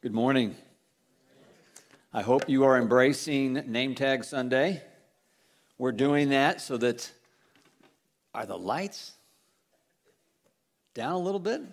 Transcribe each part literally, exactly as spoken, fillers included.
Good morning. I hope you are embracing Name Tag Sunday. We're doing that so that, are the lights down a little bit?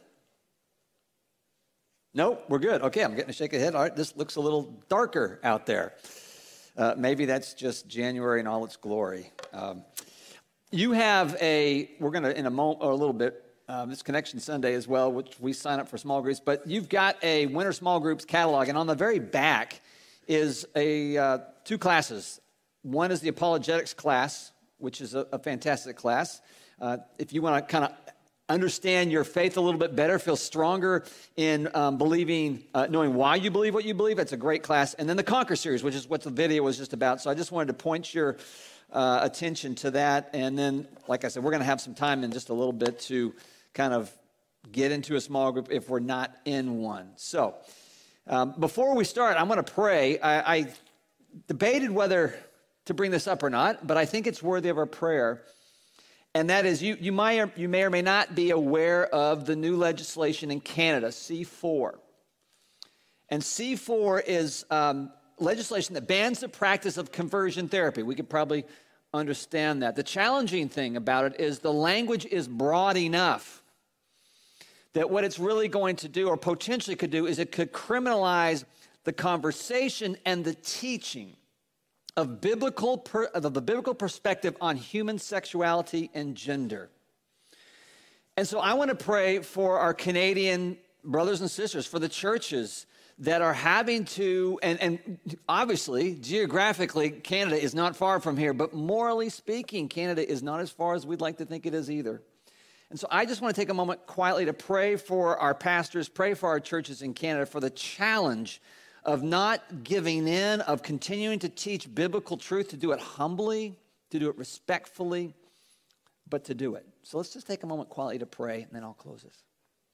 Nope, we're good. Okay, I'm getting a shake of the head. All right, this looks a little darker out there. Uh, maybe that's just January in all its glory. Um, you have a, we're going to, in a moment, or a little bit, Um, this Connection Sunday as well, which we sign up for small groups. But you've got a Winter Small Groups catalog, and on the very back is a uh, two classes. One is the apologetics class, which is a, a fantastic class. Uh, if you want to kind of understand your faith a little bit better, feel stronger in um, believing, uh, knowing why you believe what you believe, it's a great class. And then the Conquer series, which is what the video was just about. So I just wanted to point your uh, attention to that. And then, like I said, we're going to have some time in just a little bit to kind of get into a small group if we're not in one. So um, before we start, I'm going to pray. I, I debated whether to bring this up or not, but I think it's worthy of a prayer. And that is, you, you, might, you may or may not be aware of the new legislation in Canada, C four. And C four is um, legislation that bans the practice of conversion therapy. We could probably understand that. The challenging thing about it is the language is broad enough that what it's really going to do, or potentially could do, is it could criminalize the conversation and the teaching of biblical per, of the biblical perspective on human sexuality and gender. And so I want to pray for our Canadian brothers and sisters, for the churches that are having to, and, and obviously, geographically, Canada is not far from here, but morally speaking, Canada is not as far as we'd like to think it is either. And so I just want to take a moment quietly to pray for our pastors, pray for our churches in Canada, for the challenge of not giving in, of continuing to teach biblical truth, to do it humbly, to do it respectfully, but to do it. So let's just take a moment quietly to pray, and then I'll close this.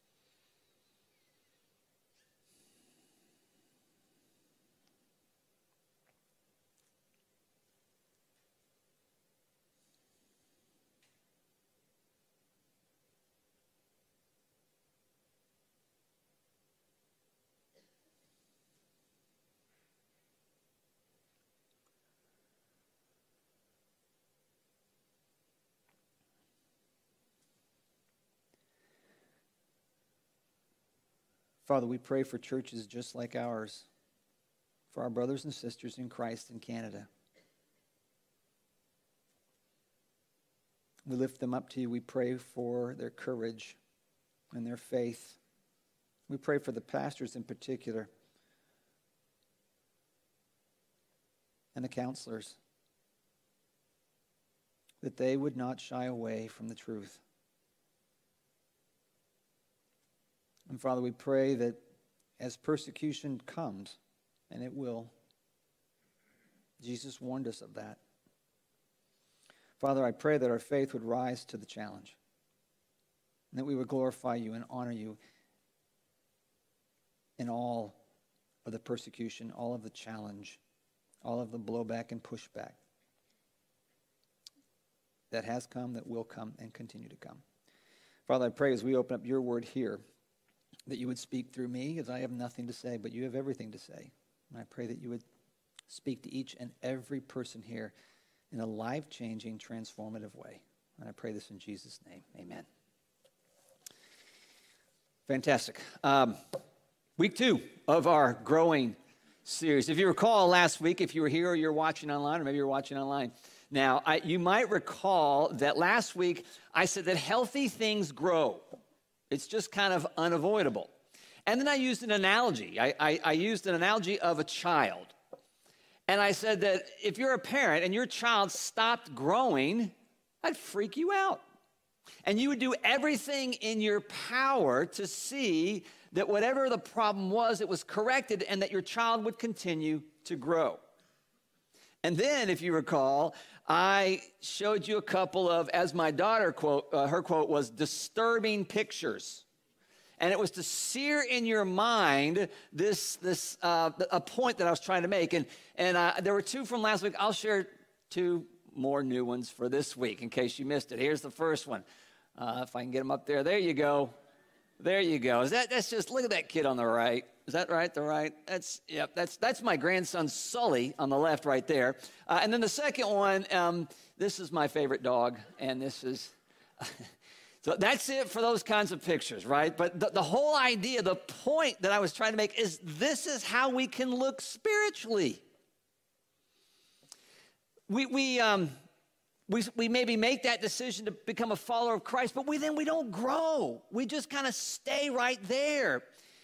Father, we pray for churches just like ours, for our brothers and sisters in Christ in Canada. We lift them up to you. We pray for their courage and their faith. We pray for the pastors in particular and the counselors, that they would not shy away from the truth. And Father, we pray that as persecution comes, and it will, Jesus warned us of that. Father, I pray that our faith would rise to the challenge, and that we would glorify you and honor you in all of the persecution, all of the challenge, all of the blowback and pushback that has come, that will come, and continue to come. Father, I pray as we open up your word here, that you would speak through me, as I have nothing to say, but you have everything to say. And I pray that you would speak to each and every person here in a life-changing, transformative way. And I pray this in Jesus' name. Amen. Fantastic. Um, week two of our growing series. If you recall last week, if you were here or you're watching online, or maybe you're watching online now, I, you might recall that last week I said that healthy things grow. It's just kind of unavoidable. And then I used an analogy. I, I, I used an analogy of a child. And I said that if you're a parent and your child stopped growing, that'd freak you out. And you would do everything in your power to see that whatever the problem was, it was corrected and that your child would continue to grow. And then, if you recall, I showed you a couple of, as my daughter quote, uh, her quote was, disturbing pictures. And it was to sear in your mind this, this uh, a point that I was trying to make. And, and uh, there were two from last week. I'll share two more new ones for this week in case you missed it. Here's the first one. Uh, if I can get them up there. There you go. There you go. Is that, that's just, look at that kid on the right. Is that right? The right? That's, yep, that's, that's my grandson, Sully, on the left right there. Uh, and then the second one, um, this is my favorite dog, and this is, so that's it for those kinds of pictures, right? But the, the whole idea, the point that I was trying to make is this is how we can look spiritually. We, we, um, we, we maybe make that decision to become a follower of Christ, but we then we don't grow. We just kind of stay right there.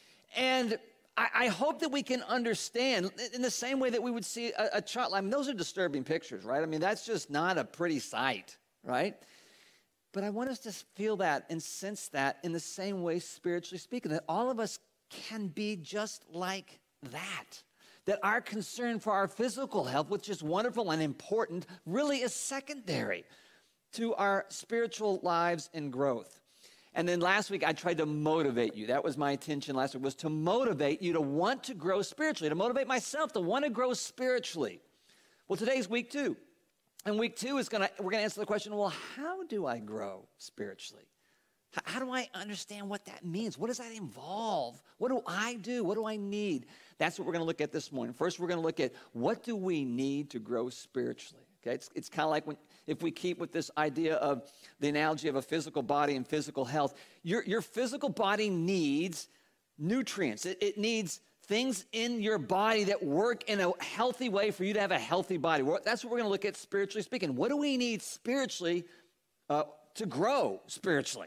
And I, I hope that we can understand in the same way that we would see a, a child. I mean, those are disturbing pictures, right? I mean, that's just not a pretty sight, right? But I want us to feel that and sense that in the same way, spiritually speaking, that all of us can be just like that. That our concern for our physical health, which is wonderful and important, really is secondary to our spiritual lives and growth. And then last week, I tried to motivate you. That was my intention last week, was to motivate you to want to grow spiritually, to motivate myself to want to grow spiritually. Well, today's week two. And week two is going to, we're going to answer the question, well, how do I grow spiritually? How do I understand what that means? What does that involve? What do I do? What do I need? That's what we're going to look at this morning. First, we're going to look at what do we need to grow spiritually. Okay, it's, it's kind of like when, if we keep with this idea of the analogy of a physical body and physical health, your, your physical body needs nutrients. It, it needs things in your body that work in a healthy way for you to have a healthy body. That's what we're going to look at spiritually speaking. What do we need spiritually uh, to grow spiritually?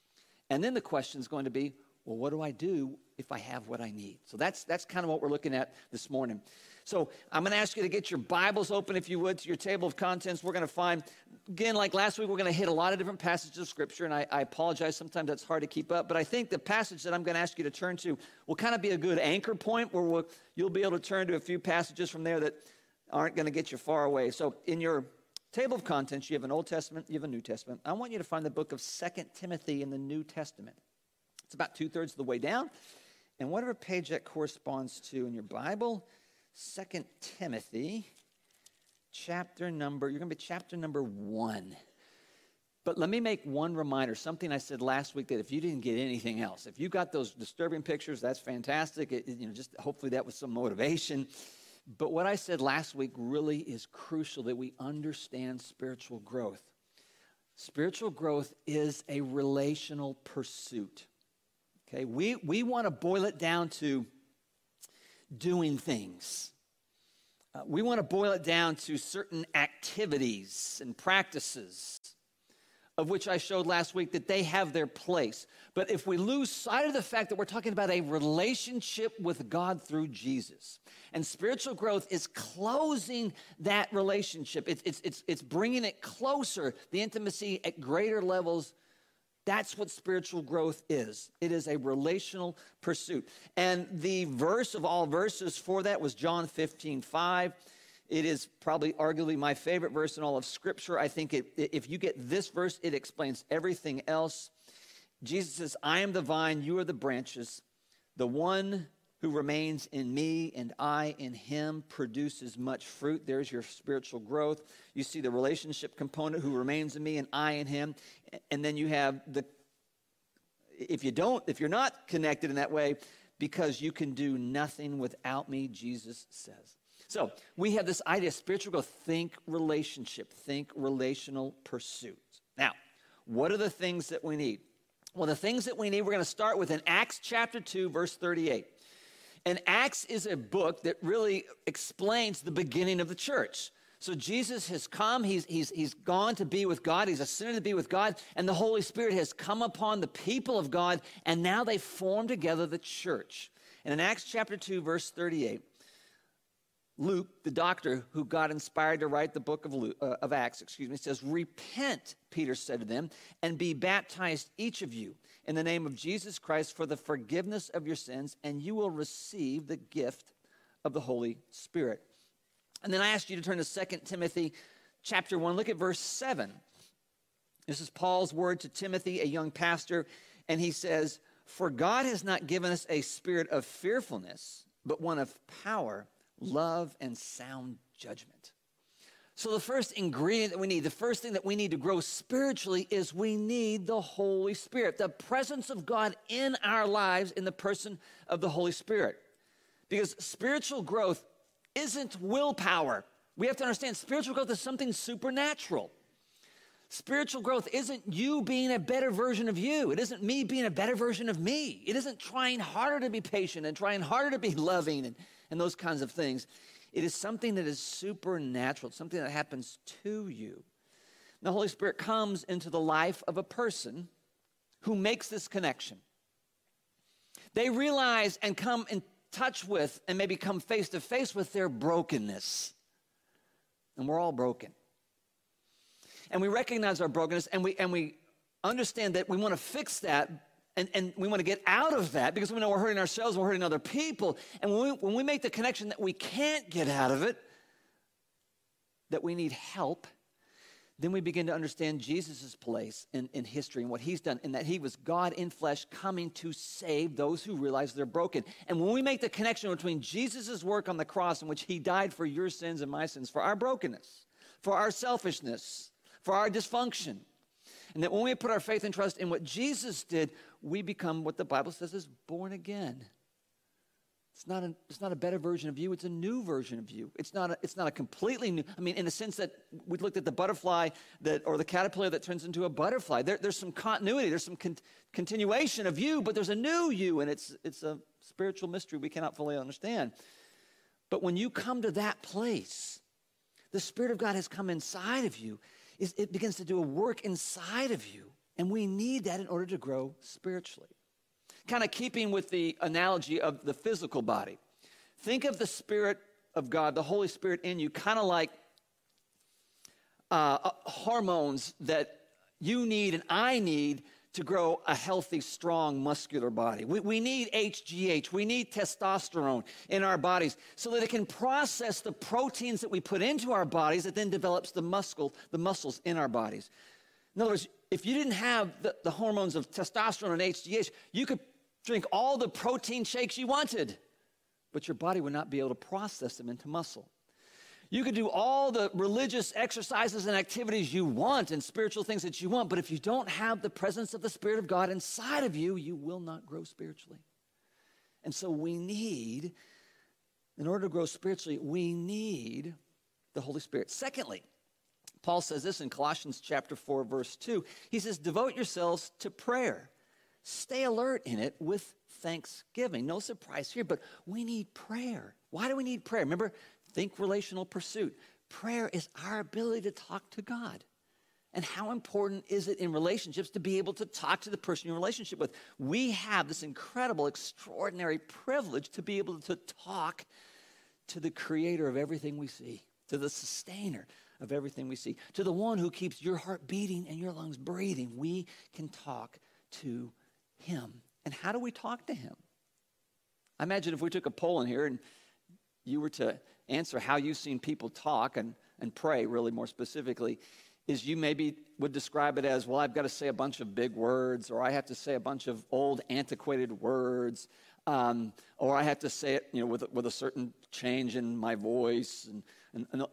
And then the question is going to be, well, what do I do if I have what I need? So that's that's kind of what we're looking at this morning. So I'm going to ask you to get your Bibles open, if you would, to your table of contents. We're going to find, again, like last week, we're going to hit a lot of different passages of Scripture, and I, I apologize. Sometimes that's hard to keep up. But I think the passage that I'm going to ask you to turn to will kind of be a good anchor point where we'll, you'll be able to turn to a few passages from there that aren't going to get you far away. So in your table of contents, you have an Old Testament, you have a New Testament. I want you to find the book of Second Timothy in the New Testament. It's about two-thirds of the way down. And whatever page that corresponds to in your Bible, Second Timothy, chapter number, you're going to be chapter number one. But let me make one reminder, something I said last week, that if you didn't get anything else, if you got those disturbing pictures, that's fantastic. It, you know, just hopefully that was some motivation. But what I said last week really is crucial, that we understand spiritual growth. Spiritual growth is a relational pursuit. Okay, we, we want to boil it down to doing things. Uh, we want to boil it down to certain activities and practices, of which I showed last week that they have their place. But if we lose sight of the fact that we're talking about a relationship with God through Jesus, and spiritual growth is closing that relationship, it's, it's, it's, it's bringing it closer, the intimacy at greater levels. That's what spiritual growth is. It is a relational pursuit. And the verse of all verses for that was John fifteen five. It is probably arguably my favorite verse in all of Scripture. I think it, if you get this verse, it explains everything else. Jesus says, I am the vine, you are the branches. The one who remains in me and I in him produces much fruit. There's your spiritual growth. You see the relationship component, who remains in me and I in him. And then you have the, if you don't, if you're not connected in that way, because you can do nothing without me, Jesus says. So we have this idea of spiritual growth. Think relationship, think relational pursuits. Now, what are the things that we need? Well, the things that we need, we're going to start with in Acts chapter two, verse thirty-eight. And Acts is a book that really explains the beginning of the church. So Jesus has come, he's, he's, he's gone to be with God, he's ascended to be with God, and the Holy Spirit has come upon the people of God, and now they form together the church. And in Acts chapter two, verse thirty-eight, Luke, the doctor who God inspired to write the book of, Luke, uh, of Acts, excuse me, says, repent, Peter said to them, and be baptized, each of you, in the name of Jesus Christ for the forgiveness of your sins, and you will receive the gift of the Holy Spirit. And then I asked you to turn to Second Timothy chapter one. Look at verse seven. This is Paul's word to Timothy, a young pastor, and he says, for God has not given us a spirit of fearfulness, but one of power, love, and sound judgment. So the first ingredient that we need, the first thing that we need to grow spiritually is we need the Holy Spirit, the presence of God in our lives in the person of the Holy Spirit. Because spiritual growth isn't willpower. We have to understand spiritual growth is something supernatural. Spiritual growth isn't you being a better version of you. It isn't me being a better version of me. It isn't trying harder to be patient and trying harder to be loving and, and those kinds of things. It is something that is supernatural. It's something that happens to you. The Holy Spirit comes into the life of a person who makes this connection. They realize and come in touch with and maybe come face to face with their brokenness. And we're all broken. And we recognize our brokenness, and we and we understand that we want to fix that, and, and we want to get out of that because we know we're hurting ourselves, we're hurting other people. And when we, when we make the connection that we can't get out of it, that we need help, then we begin to understand Jesus' place in, in history and what he's done, and that he was God in flesh coming to save those who realize they're broken. And when we make the connection between Jesus' work on the cross in which he died for your sins and my sins, for our brokenness, for our selfishness, for our dysfunction, and that when we put our faith and trust in what Jesus did, we become what the Bible says is born again. It's not a, it's not a better version of you. It's a new version of you. It's not a, it's not a completely new, I mean, in the sense that we looked at the butterfly that, or the caterpillar that turns into a butterfly. There, there's some continuity. There's some con- continuation of you, but there's a new you, and it's, it's a spiritual mystery we cannot fully understand. But when you come to that place, the Spirit of God has come inside of you. It begins to do a work inside of you, and we need that in order to grow spiritually. Kind of keeping with the analogy of the physical body. Think of the Spirit of God, the Holy Spirit in you, kind of like uh, hormones that you need and I need to grow a healthy, strong, muscular body. We, we need H G H. We need testosterone in our bodies so that it can process the proteins that we put into our bodies that then develops the muscle, the muscles in our bodies. In other words, if you didn't have the, the hormones of testosterone and H G H, you could drink all the protein shakes you wanted, but your body would not be able to process them into muscle. You could do all the religious exercises and activities you want and spiritual things that you want, but if you don't have the presence of the Spirit of God inside of you, you will not grow spiritually. And so we need, in order to grow spiritually, we need the Holy Spirit. Secondly, Paul says this in Colossians chapter four, verse two. He says, devote yourselves to prayer. Stay alert in it with thanksgiving. No surprise here, but we need prayer. Why do we need prayer? Remember, think relational pursuit. Prayer is our ability to talk to God. And how important is it in relationships to be able to talk to the person you're in relationship with? We have this incredible, extraordinary privilege to be able to talk to the creator of everything we see, to the sustainer of everything we see, to the one who keeps your heart beating and your lungs breathing. We can talk to him. And how do we talk to him? I imagine if we took a poll in here and you were to answer how you've seen people talk and, and pray, really more specifically, is you maybe would describe it as, well, I've got to say a bunch of big words, or I have to say a bunch of old, antiquated words, um, or I have to say it, you know, with, with a certain change in my voice. And, and, and no.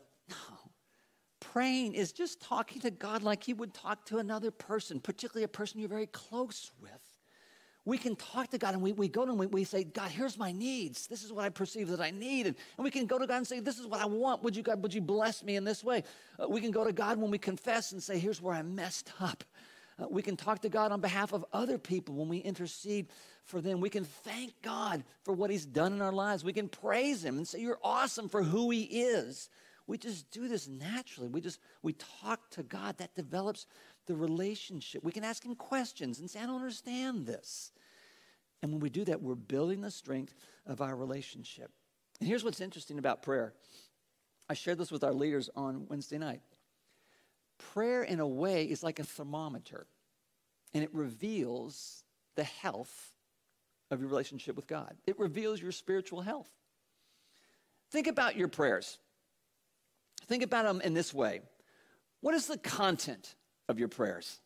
Praying is just talking to God like you would talk to another person, particularly a person you're very close with. We can talk to God, and we, we go to him, we, we say, God, here's my needs. This is what I perceive that I need. And, and we can go to God and say, this is what I want. Would you, God, would you bless me in this way? Uh, we can go to God when we confess and say, here's where I messed up. Uh, we can talk to God on behalf of other people when we intercede for them. We can thank God for what he's done in our lives. We can praise him and say, you're awesome for who he is. We just do this naturally. We just, we talk to God. That develops the relationship. We can ask him questions and say, I don't understand this. And when we do that, we're building the strength of our relationship. And here's what's interesting about prayer. I shared this with our leaders on Wednesday night. Prayer, in a way, is like a thermometer, and it reveals the health of your relationship with God. It reveals your spiritual health. Think about your prayers. Think about them in this way. What is the content of your prayers?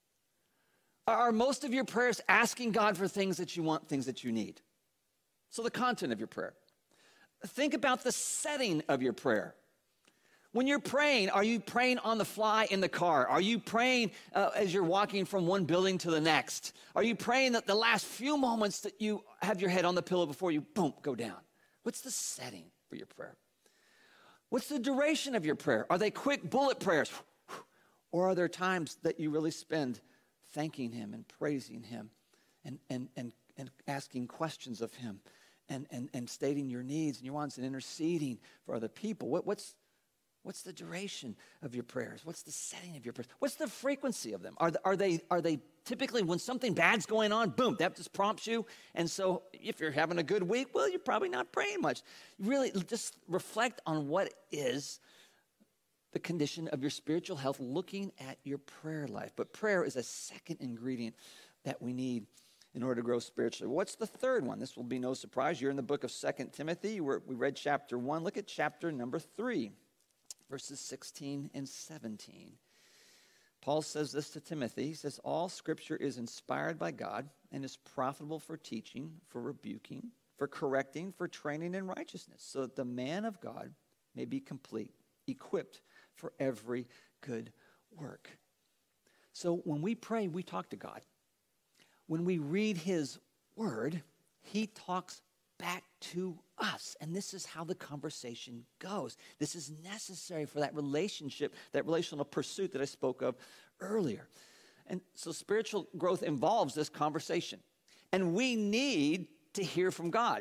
Are most of your prayers asking God for things that you want, things that you need? So the content of your prayer. Think about the setting of your prayer. When you're praying, are you praying on the fly in the car? Are you praying uh, as you're walking from one building to the next? Are you praying that the last few moments that you have your head on the pillow before you, boom, go down? What's the setting for your prayer? What's the duration of your prayer? Are they quick bullet prayers? Or are there times that you really spend thanking him and praising him and, and, and, and asking questions of him and, and, and stating your needs and your wants and interceding for other people? What, what's What's the duration of your prayers? What's the setting of your prayers? What's the frequency of them? Are, are, they, are they typically when something bad's going on, boom, that just prompts you? And so if you're having a good week, well, you're probably not praying much. Really just reflect on what is the condition of your spiritual health looking at your prayer life. But prayer is a second ingredient that we need in order to grow spiritually. What's the third one? This will be no surprise. You're in the book of Second Timothy. We're, we read chapter one. Look at chapter number three. Verses sixteen and seventeen. Paul says this to Timothy. He says, all scripture is inspired by God and is profitable for teaching, for rebuking, for correcting, for training in righteousness, so that the man of God may be complete, equipped for every good work. So when we pray, we talk to God. When we read his word, he talks back to us. And this is how the conversation goes. This is necessary for that relationship, that relational pursuit that I spoke of earlier. And so spiritual growth involves this conversation. And we need to hear from God.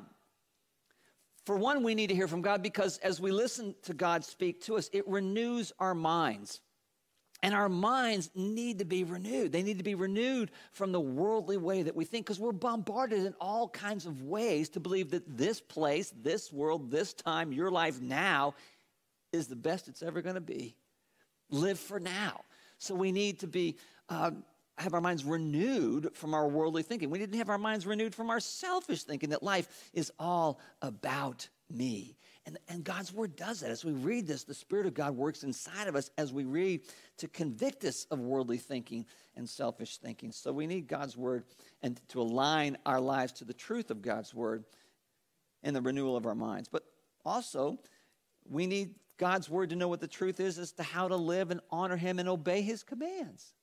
For one, we need to hear from God because as we listen to God speak to us, it renews our minds. And our minds need to be renewed. They need to be renewed from the worldly way that we think, because we're bombarded in all kinds of ways to believe that this place, this world, this time, your life now is the best it's ever going to be. Live for now. So we need to be um, have our minds renewed from our worldly thinking. We need to have our minds renewed from our selfish thinking that life is all about me. And, and God's word does that. As we read this, the Spirit of God works inside of us as we read to convict us of worldly thinking and selfish thinking. So we need God's word and to align our lives to the truth of God's word and the renewal of our minds. But also, we need God's word to know what the truth is as to how to live and honor him and obey his commands.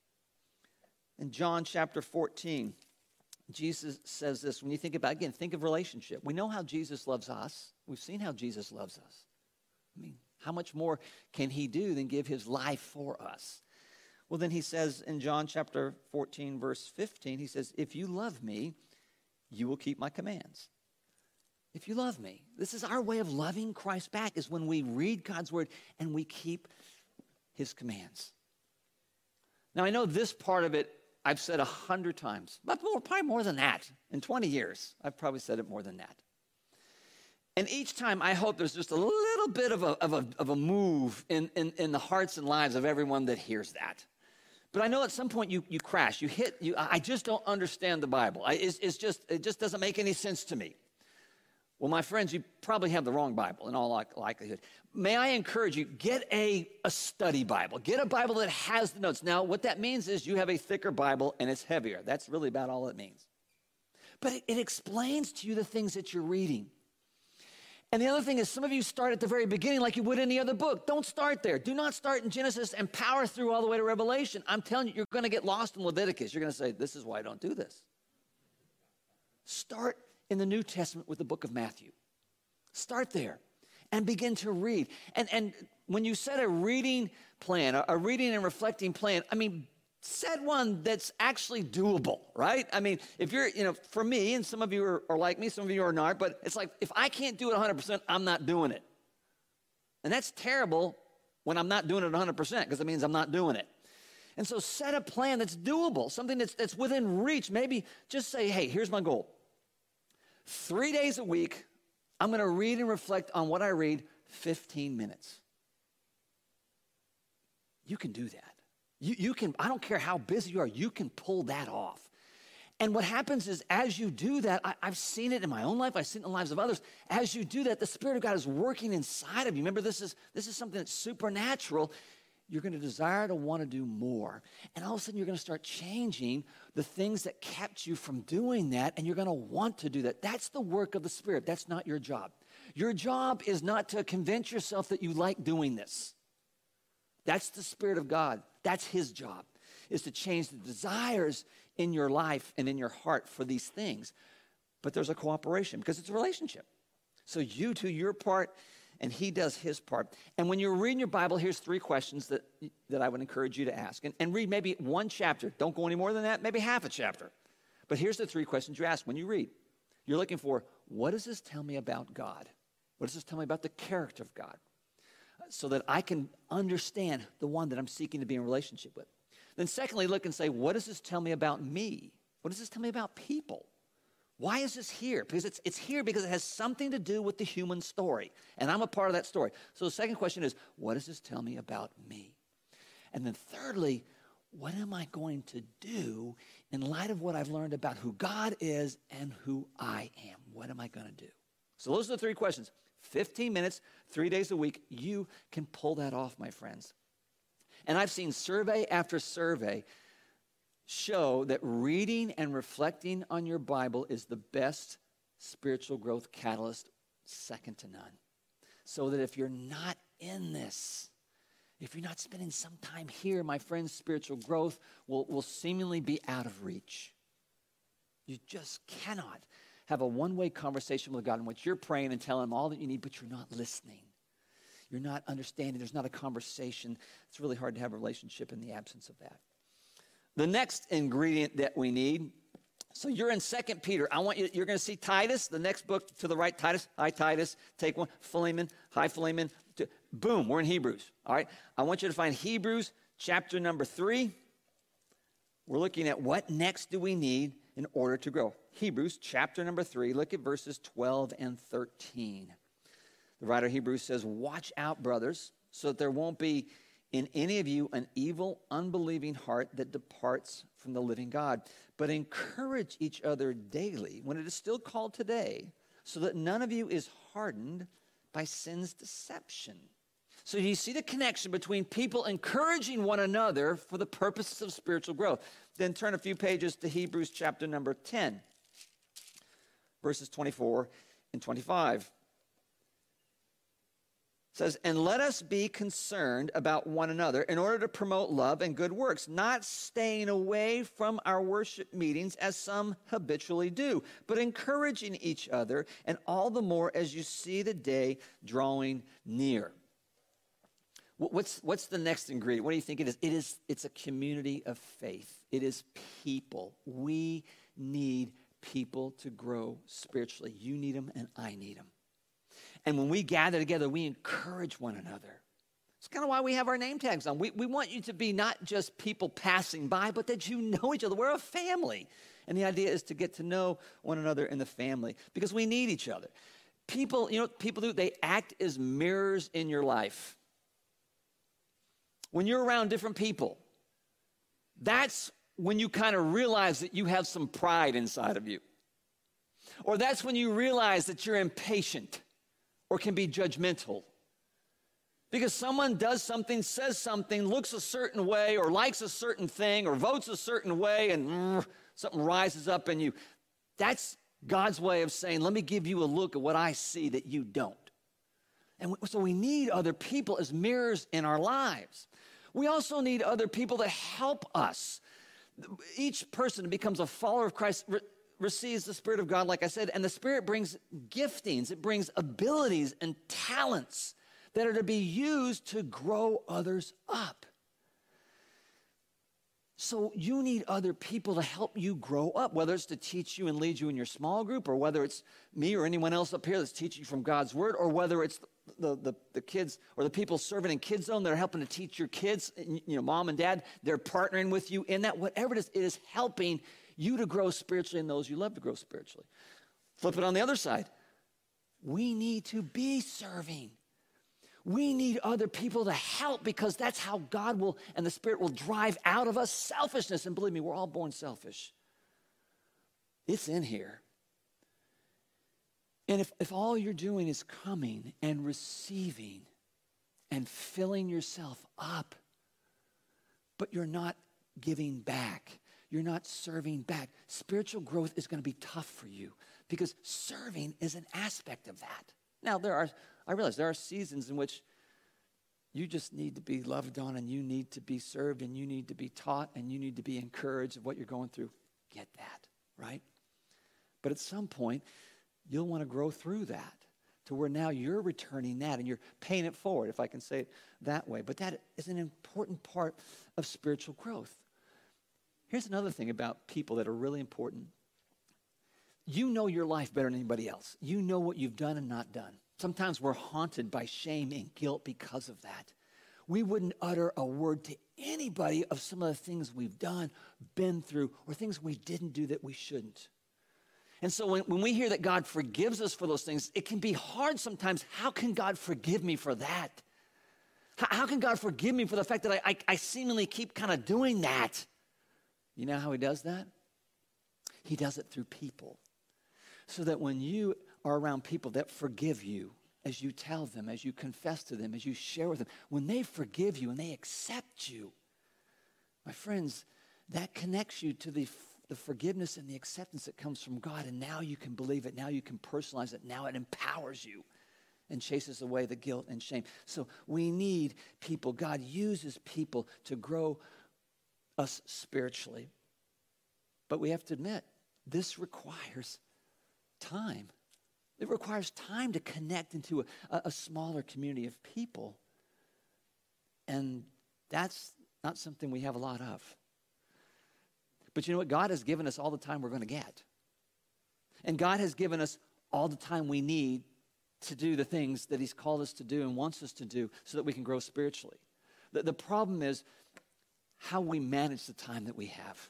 In John chapter fourteen, Jesus says this. When you think about, again, think of relationship. We know how Jesus loves us. We've seen how Jesus loves us. I mean, how much more can he do than give his life for us? Well, then he says in John chapter fourteen, verse fifteen, he says, if you love me, you will keep my commands. If you love me. This is our way of loving Christ back, is when we read God's word and we keep his commands. Now, I know this part of it I've said a hundred times, but more, probably more than that. In twenty years, I've probably said it more than that. And each time, I hope there's just a little bit of a, of a, of a move in, in, in the hearts and lives of everyone that hears that. But I know at some point you, you crash, you hit, you, I just don't understand the Bible. I, it's, it's just, it just doesn't make any sense to me. Well, my friends, you probably have the wrong Bible in all like, likelihood. May I encourage you, get a, a study Bible. Get a Bible that has the notes. Now, what that means is you have a thicker Bible and it's heavier. That's really about all it means. But it, it explains to you the things that you're reading. And the other thing is, some of you start at the very beginning like you would any other book. Don't start there. Do not start in Genesis and power through all the way to Revelation. I'm telling you, you're going to get lost in Leviticus. You're going to say, this is why I don't do this. Start in the New Testament with the book of Matthew. Start there and begin to read. And, and when you set a reading plan, a, a reading and reflecting plan, I mean, set one that's actually doable, right? I mean, if you're, you know, for me, and some of you are, are like me, some of you are not, but it's like, if I can't do it one hundred percent, I'm not doing it. And that's terrible when I'm not doing it one hundred percent, because it means I'm not doing it. And so set a plan that's doable, something that's, that's within reach. Maybe just say, hey, here's my goal. Three days a week, I'm going to read and reflect on what I read fifteen minutes. You can do that. You, you can, I don't care how busy you are, you can pull that off. And what happens is, as you do that, I, I've seen it in my own life, I've seen it in the lives of others. As you do that, the Spirit of God is working inside of you. Remember, this is, this is something that's supernatural. You're going to desire to want to do more. And all of a sudden, you're going to start changing the things that kept you from doing that, and you're going to want to do that. That's the work of the Spirit. That's not your job. Your job is not to convince yourself that you like doing this. That's the Spirit of God. That's his job, is to change the desires in your life and in your heart for these things. But there's a cooperation because it's a relationship. So you do your part and he does his part. And when you're reading your Bible, here's three questions that, that I would encourage you to ask. And, and read maybe one chapter. Don't go any more than that, maybe half a chapter. But here's the three questions you ask when you read. You're looking for, what does this tell me about God? What does this tell me about the character of God? So that I can understand the one that I'm seeking to be in relationship with. Then secondly, look and say, what does this tell me about me? What does this tell me about people? Why is this here? Because it's, it's here because it has something to do with the human story. And I'm a part of that story. So the second question is, what does this tell me about me? And then thirdly, what am I going to do in light of what I've learned about who God is and who I am? What am I going to do? So those are the three questions. fifteen minutes, three days a week. You can pull that off, my friends. And I've seen survey after survey show that reading and reflecting on your Bible is the best spiritual growth catalyst, second to none. So that if you're not in this, if you're not spending some time here, my friends, spiritual growth will, will seemingly be out of reach. You just cannot have a one-way conversation with God in which you're praying and telling him all that you need, but you're not listening. You're not understanding. There's not a conversation. It's really hard to have a relationship in the absence of that. The next ingredient that we need, so you're in Second Peter. I want you, you're going to see Titus, the next book to the right, Titus. Hi, Titus. Take one. Philemon. Hi, Philemon. Boom, we're in Hebrews. All right. I want you to find Hebrews chapter number three. We're looking at what next do we need in order to grow. Hebrews chapter number three. Look at verses twelve and thirteen. The writer of Hebrews says, watch out, brothers, so that there won't be in any of you an evil, unbelieving heart that departs from the living God. But encourage each other daily when it is still called today, so that none of you is hardened by sin's deception. So you see the connection between people encouraging one another for the purposes of spiritual growth. Then turn a few pages to Hebrews chapter number ten, verses twenty-four and twenty-five. It says, and let us be concerned about one another in order to promote love and good works, not staying away from our worship meetings as some habitually do, but encouraging each other, and all the more as you see the day drawing near. What's, what's the next ingredient? What do you think it is? It is, it's a community of faith. It is people. We need people to grow spiritually. You need them and I need them. And when we gather together, we encourage one another. It's kind of why we have our name tags on. We, we want you to be not just people passing by, but that you know each other. We're a family. And the idea is to get to know one another in the family because we need each other. People, you know what people do? They act as mirrors in your life. When you're around different people, that's when you kind of realize that you have some pride inside of you. Or that's when you realize that you're impatient or can be judgmental. Because someone does something, says something, looks a certain way, or likes a certain thing, or votes a certain way, and mm, something rises up in you. That's God's way of saying, let me give you a look at what I see that you don't. And so we need other people as mirrors in our lives. We also need other people that help us. Each person becomes a follower of Christ, re- receives the Spirit of God, like I said, and the Spirit brings giftings. It brings abilities and talents that are to be used to grow others up. So you need other people to help you grow up, whether it's to teach you and lead you in your small group, or whether it's me or anyone else up here that's teaching from God's Word, or whether it's the, the, the kids or the people serving in Kids Zone that are helping to teach your kids, you know, mom and dad, they're partnering with you in that. Whatever it is, it is helping you to grow spiritually and those you love to grow spiritually. Flip it on the other side. We need to be serving. We need other people to help because that's how God will and the Spirit will drive out of us selfishness. And believe me, we're all born selfish. It's in here. And if, if all you're doing is coming and receiving and filling yourself up, but you're not giving back, you're not serving back, spiritual growth is going to be tough for you because serving is an aspect of that. Now, there are, I realize there are seasons in which You just need to be loved on, and you need to be served, and you need to be taught, and you need to be encouraged of what you're going through. Get that, right? But at some point, you'll want to grow through that to where now you're returning that and you're paying it forward, if I can say it that way. But that is an important part of spiritual growth. Here's another thing about people that are really important. You know your life better than anybody else. You know what you've done and not done. Sometimes we're haunted by shame and guilt because of that. We wouldn't utter a word to anybody of some of the things we've done, been through, or things we didn't do that we shouldn't. And so when, when we hear that God forgives us for those things, it can be hard sometimes. How can God forgive me for that? How, how can God forgive me for the fact that I, I, I seemingly keep kind of doing that? You know how he does that? He does it through people. So that when you are around people that forgive you, as you tell them, as you confess to them, as you share with them, when they forgive you and they accept you, my friends, that connects you to the, the forgiveness and the acceptance that comes from God. And now you can believe it. Now you can personalize it. Now it empowers you and chases away the guilt and shame. So we need people. God uses people to grow us spiritually. But we have to admit, this requires time. It requires time to connect into a, a smaller community of people. And that's not something we have a lot of. But you know what? God has given us all the time we're going to get. And God has given us all the time we need to do the things that he's called us to do and wants us to do so that we can grow spiritually. The, the problem is how we manage the time that we have.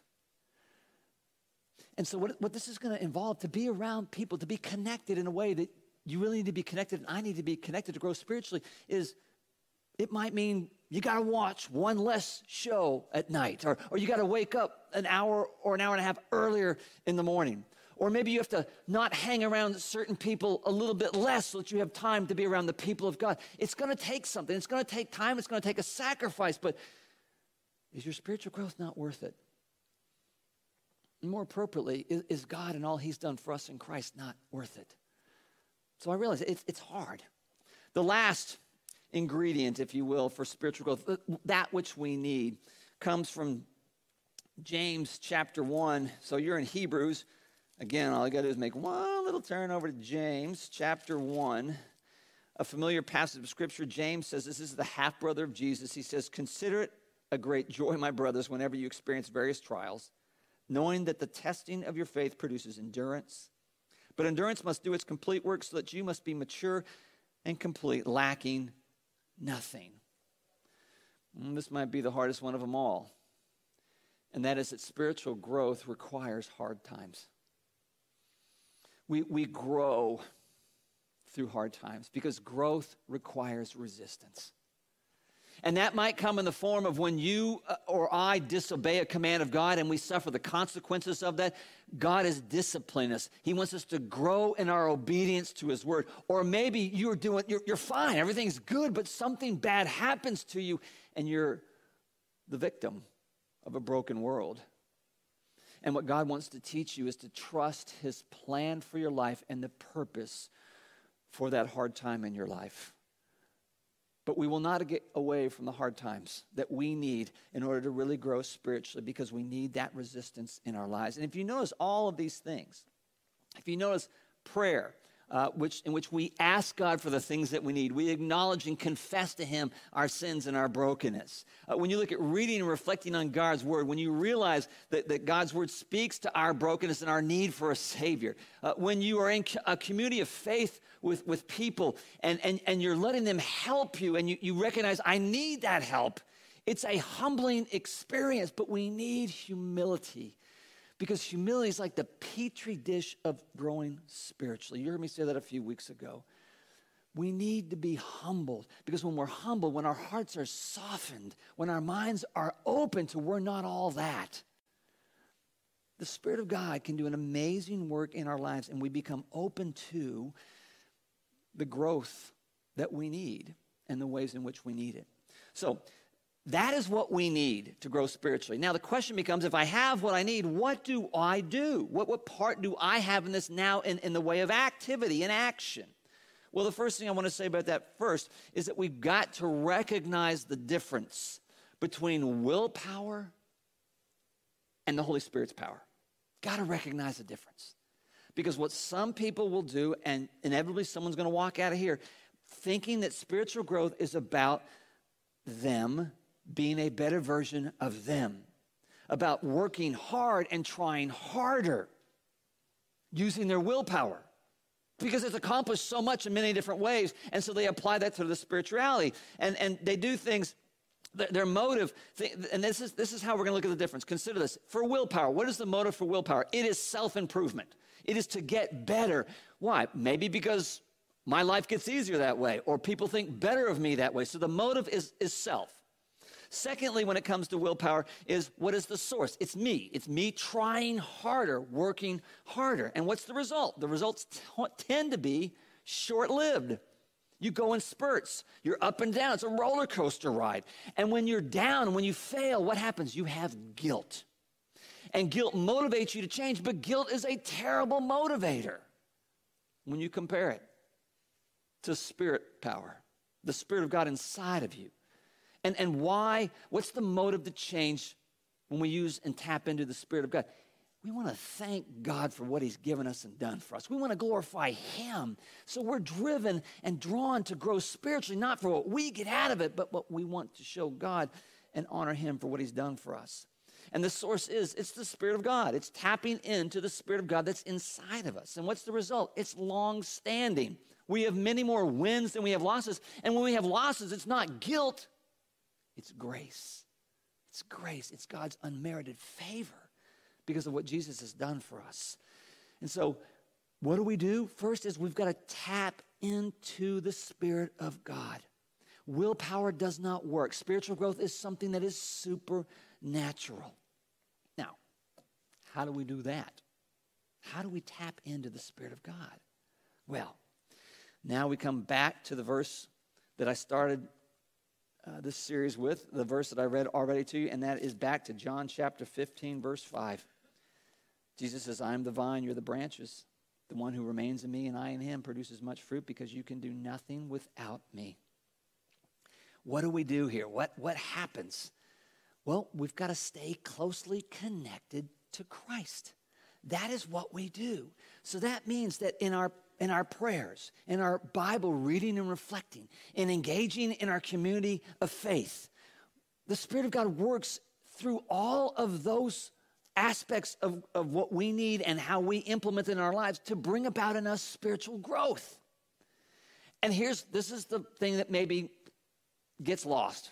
And so what, what this is going to involve, to be around people, to be connected in a way that you really need to be connected, and I need to be connected to grow spiritually, is it might mean you got to watch one less show at night, or, or you got to wake up an hour or an hour and a half earlier in the morning. Or maybe you have to not hang around certain people a little bit less so that you have time to be around the people of God. It's going to take something. It's going to take time. It's going to take a sacrifice. But is your spiritual growth not worth it? More appropriately, is, is God and all he's done for us in Christ not worth it? So I realize it's, it's hard. The last ingredient, if you will, for spiritual growth, that which we need, comes from James chapter one. So you're in Hebrews. Again, all you got to do is make one little turn over to James chapter one. A familiar passage of Scripture. James says, this is the half-brother of Jesus. He says, consider it a great joy, my brothers, whenever you experience various trials, knowing that the testing of your faith produces endurance. But endurance must do its complete work so that you must be mature and complete, lacking nothing. And this might be the hardest one of them all. And that is that spiritual growth requires hard times. We, we grow through hard times because growth requires resistance. And that might come in the form of when you or I disobey a command of God and we suffer the consequences of that. God is disciplining us. He wants us to grow in our obedience to his word. Or maybe you're doing, you're, you're fine, everything's good, but something bad happens to you and you're the victim of a broken world. And what God wants to teach you is to trust his plan for your life and the purpose for that hard time in your life. But we will not get away from the hard times that we need in order to really grow spiritually, because we need that resistance in our lives. And if you notice all of these things, if you notice prayer, uh, which in which we ask God for the things that we need, we acknowledge and confess to him our sins and our brokenness. Uh, when you look at reading and reflecting on God's word, when you realize that, that God's word speaks to our brokenness and our need for a Savior, uh, when you are in a community of faith with, with people and, and, and you're letting them help you and you, you recognize, I need that help. It's a humbling experience, but we need humility, because humility is like the petri dish of growing spiritually. You heard me say that a few weeks ago. We need to be humbled, because when we're humbled, when our hearts are softened, when our minds are open to we're not all that, the Spirit of God can do an amazing work in our lives, and we become open to the growth that we need and the ways in which we need it. So that is what we need to grow spiritually. Now the question becomes, if I have what I need, what do I do? What, what part do I have in this now in, in the way of activity and action? Well, the first thing I want to say about that first is that we've got to recognize the difference between willpower and the Holy Spirit's power. Got to recognize the difference. Because what some people will do, and inevitably someone's going to walk out of here thinking that spiritual growth is about them being a better version of them, about working hard and trying harder, using their willpower, because it's accomplished so much in many different ways, and so they apply that to the spirituality, and, and they do things, their, their motive, and this is, this is how we're going to look at the difference. Consider this. For willpower, what is the motive for willpower? It is self-improvement. It is to get better. Why? Maybe because my life gets easier that way, or people think better of me that way. So the motive is, is self. Secondly, when it comes to willpower, is what is the source? It's me. It's me trying harder, working harder. And what's the result? The results t- tend to be short-lived. You go in spurts. You're up and down. It's a roller coaster ride. And when you're down, when you fail, what happens? You have guilt. And guilt motivates you to change, but guilt is a terrible motivator when you compare it to spirit power, the Spirit of God inside of you. And, and why, what's the motive to change when we use and tap into the Spirit of God? We want to thank God for what he's given us and done for us. We want to glorify him. So we're driven and drawn to grow spiritually, not for what we get out of it, but what we want to show God and honor him for what he's done for us. And the source is, it's the Spirit of God. It's tapping into the Spirit of God that's inside of us. And what's the result? It's long-standing. We have many more wins than we have losses. And when we have losses, it's not guilt. It's grace. It's grace. It's God's unmerited favor because of what Jesus has done for us. And so what do we do? First is we've got to tap into the Spirit of God. Willpower does not work. Spiritual growth is something that is supernatural. Now, how do we do that? How do we tap into the Spirit of God? Well, now we come back to the verse that I started uh, this series with, the verse that I read already to you, and that is back to John chapter fifteen, verse five. Jesus says, I am the vine, you're the branches. The one who remains in me and I in him produces much fruit because you can do nothing without me. What do we do here? What, what happens? Well, we've got to stay closely connected to Christ. That is what we do. So that means that in our in our prayers, in our Bible reading and reflecting, in engaging in our community of faith, the Spirit of God works through all of those aspects of, of what we need and how we implement in our lives to bring about in us spiritual growth. And here's, this is the thing that maybe gets lost.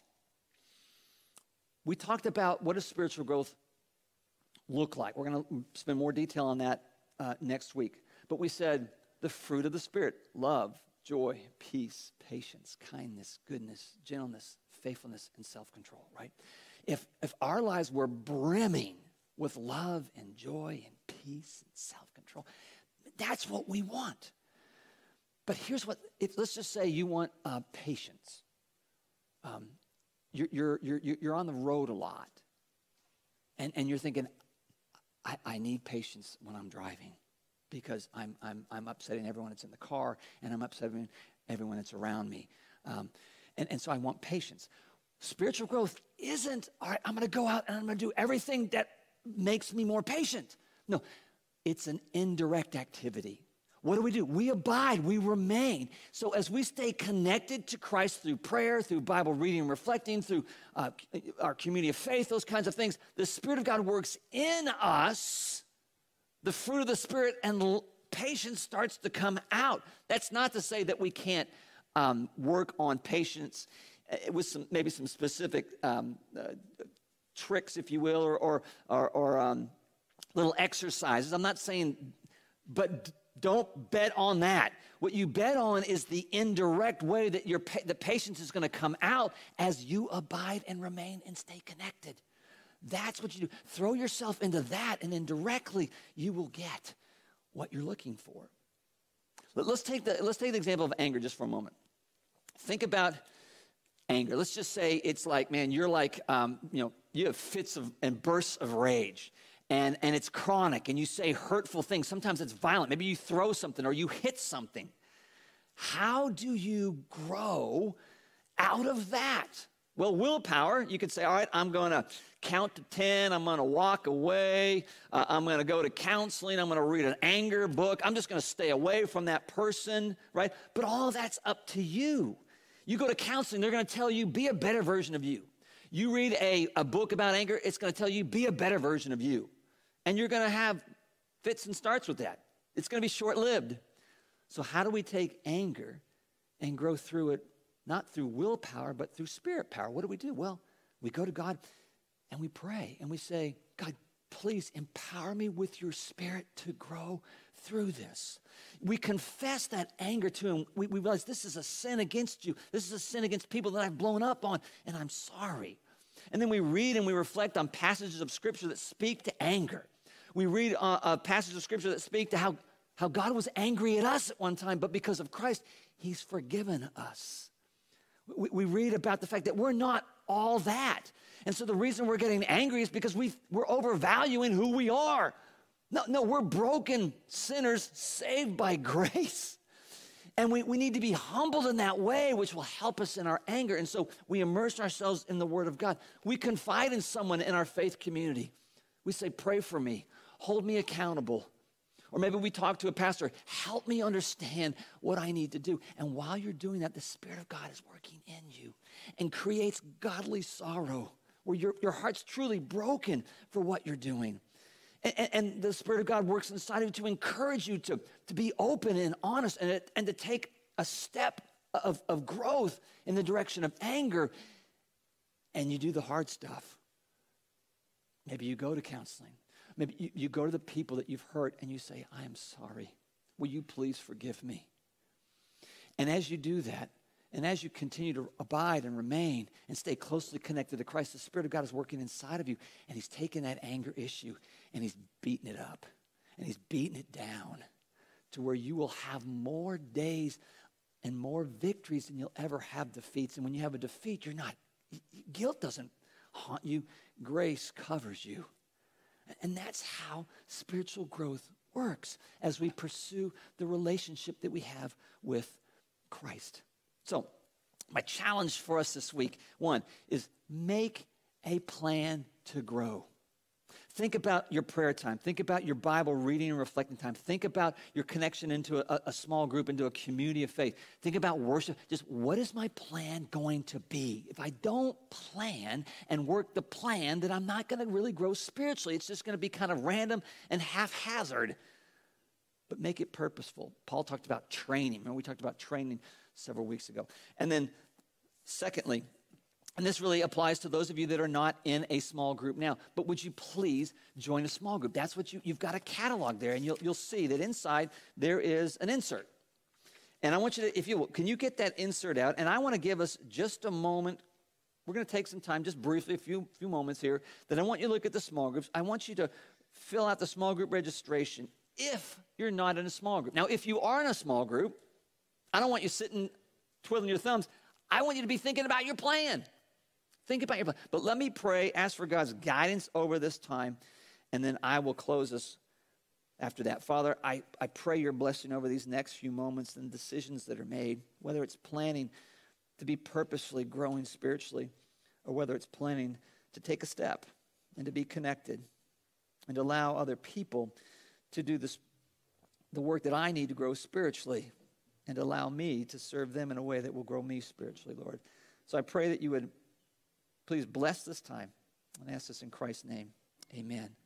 We talked about what does spiritual growth look like. We're going to spend more detail on that uh, next week. But we said the fruit of the Spirit, love, joy, peace, patience, kindness, goodness, gentleness, faithfulness, and self-control, right? If, if our lives were brimming with love and joy and peace and self-control, that's what we want. But here's what, if, let's just say you want uh, patience. Um, you're, you're, you're, you're on the road a lot, and, and you're thinking, I, I need patience when I'm driving because I'm, I'm, I'm upsetting everyone that's in the car, and I'm upsetting everyone that's around me. Um, and, and so I want patience. Spiritual growth isn't, all right, I'm going to go out and I'm going to do everything that makes me more patient. No, it's an indirect activity. What do we do? We abide, we remain. So as we stay connected to Christ through prayer, through Bible reading and reflecting, through uh, our community of faith, those kinds of things, the Spirit of God works in us. The fruit of the Spirit and l- patience starts to come out. That's not to say that we can't um, work on patience uh, with some maybe some specific um, uh, tricks, if you will, or or, or, or um, little exercises. I'm not saying, but d- don't bet on that. What you bet on is the indirect way that your pa- the patience is going to come out as you abide and remain and stay connected. That's what you do. Throw yourself into that, and indirectly you will get what you're looking for. Let's take the let's take the example of anger just for a moment. Think about anger. Let's just say it's like, man, you're like, um, you know, you have fits of and bursts of rage, and and it's chronic, and you say hurtful things. Sometimes it's violent. Maybe you throw something or you hit something. How do you grow out of that? Well, willpower, you could say, all right, I'm going to count to ten. I'm going to walk away. Uh, I'm going to go to counseling. I'm going to read an anger book. I'm just going to stay away from that person, right? But all that's up to you. You go to counseling, they're going to tell you, be a better version of you. You read a, a book about anger, it's going to tell you, be a better version of you. And you're going to have fits and starts with that. It's going to be short-lived. So how do we take anger and grow through it, not through willpower, but through spirit power? What do we do? Well, we go to God and we pray and we say, God, please empower me with your spirit to grow through this. We confess that anger to him. We, we realize this is a sin against you. This is a sin against people that I've blown up on, and I'm sorry. And then we read and we reflect on passages of Scripture that speak to anger. We read uh, uh, passages of Scripture that speak to how, how God was angry at us at one time, but because of Christ, he's forgiven us. We, we read about the fact that we're not all that. And so the reason we're getting angry is because we we're overvaluing who we are. No, no, we're broken sinners saved by grace. And we, we need to be humbled in that way, which will help us in our anger. And so we immerse ourselves in the Word of God. We confide in someone in our faith community. We say, pray for me. Hold me accountable. Or maybe we talk to a pastor, help me understand what I need to do. And while you're doing that, the Spirit of God is working in you and creates godly sorrow where your, your heart's truly broken for what you're doing. And, and the Spirit of God works inside of you to encourage you to, to be open and honest and, and to take a step of, of growth in the direction of anger. And you do the hard stuff. Maybe you go to counseling. Maybe you, you go to the people that you've hurt and you say, I am sorry. Will you please forgive me? And as you do that, and as you continue to abide and remain and stay closely connected to Christ, the Spirit of God is working inside of you, and he's taking that anger issue and he's beating it up and he's beating it down to where you will have more days and more victories than you'll ever have defeats. And when you have a defeat, you're not, guilt doesn't haunt you. Grace covers you. And that's how spiritual growth works as we pursue the relationship that we have with Christ. So my challenge for us this week, one, is make a plan to grow. Think about your prayer time. Think about your Bible reading and reflecting time. Think about your connection into a, a small group, into a community of faith. Think about worship. Just what is my plan going to be? If I don't plan and work the plan, then I'm not going to really grow spiritually. It's just going to be kind of random and haphazard. But make it purposeful. Paul talked about training. Remember we talked about training several weeks ago. And then secondly, and this really applies to those of you that are not in a small group now, but would you please join a small group? That's what you, you've got a catalog there, and you'll, you'll see that inside there is an insert. And I want you to, if you will, can you get that insert out? And I want to give us just a moment. We're going to take some time, just briefly, a few, few moments here, that I want you to look at the small groups. I want you to fill out the small group registration if you're not in a small group. Now, if you are in a small group, I don't want you sitting twiddling your thumbs. I want you to be thinking about your plan. Think about your plan. But let me pray, ask for God's guidance over this time, and then I will close us after that. Father, I, I pray your blessing over these next few moments and decisions that are made, whether it's planning to be purposefully growing spiritually or whether it's planning to take a step and to be connected and to allow other people to do this, the work that I need to grow spiritually and allow me to serve them in a way that will grow me spiritually, Lord. So I pray that you would please bless this time and ask this in Christ's name. Amen.